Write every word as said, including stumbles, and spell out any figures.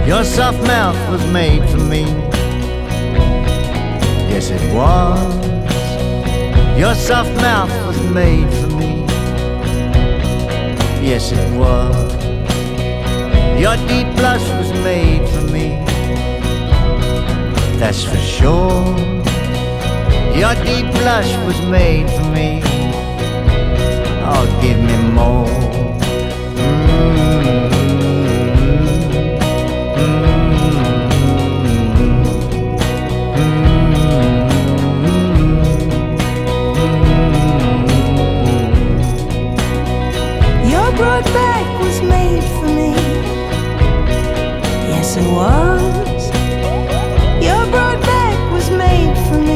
Your soft mouth was made for me. Yes, it was. Your soft mouth was made for me. Yes, it was. Your deep blush was made for me. That's for sure. Your deep blush was made for me. Oh, give me more.